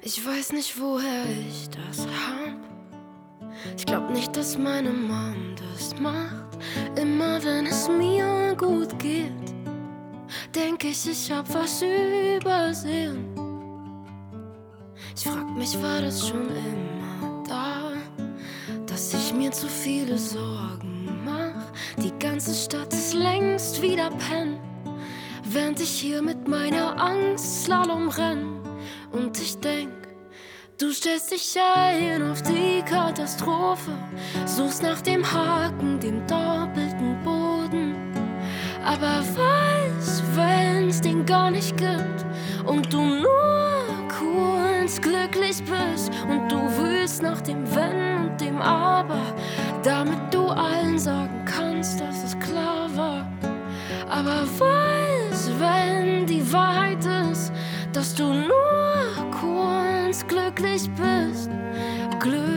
Ich weiß nicht, woher ich das hab. Ich glaub nicht, dass meine Mom das macht. Immer wenn es mir gut geht, denk ich hab was übersehen. Ich frag mich, war das schon immer da, dass ich mir zu viele Sorgen mach? Die ganze Stadt ist längst wieder penn, während ich hier mit meiner Angst Slalom renn. Und ich denk, du stellst dich ein auf die Katastrophe, suchst nach dem Haken, dem doppelten Boden. Aber was, wenn's den gar nicht gibt und du nur kurz glücklich bist und du wühlst nach dem Wenn und dem Aber, damit du allen sagen kannst, dass es klar war. Aber was, wenn die Wahrheit ist, dass du nur kurz glücklich bist, glücklich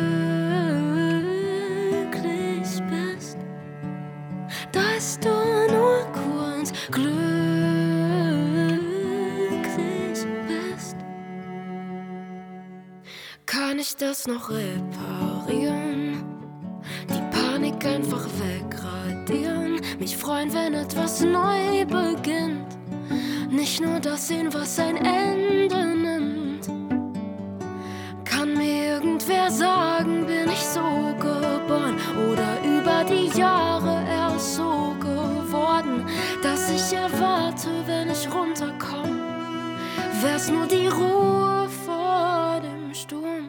bist, dass du nur kurz glücklich bist? Kann ich das noch reparieren? Die Panik einfach wegradieren, mich freuen, wenn etwas neu beginnt, nicht nur das sehen, was ein Ende nimmt. Kann mir irgendwer sagen, bin ich so geboren oder über die Jahre erst so geworden, dass ich erwarte, wenn ich runterkomme, wär's nur die Ruhe vor dem Sturm.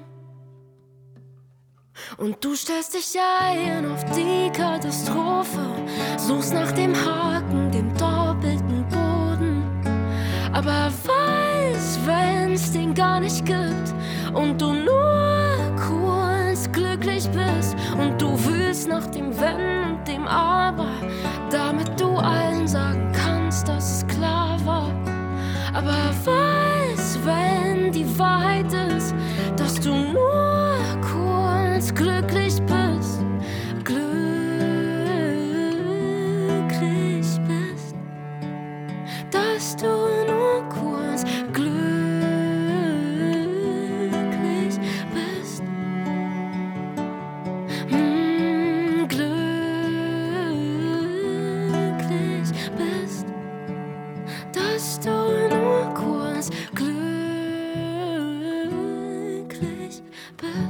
Und du stellst dich ein auf die Katastrophe, suchst nach dem Haken, dem doppelten Boden. Aber was, wenn's den gar nicht gibt und du nur kurz glücklich bist und du wühlst nach dem Wenn und dem Aber, damit du allen sagen kannst, dass es klar war. Aber was, wenn die Wahrheit ist, dass du nur kurz glücklich bist, glücklich bist, dass du nur kurz glücklich bist, glücklich bist, dass du nur kurz glücklich bist.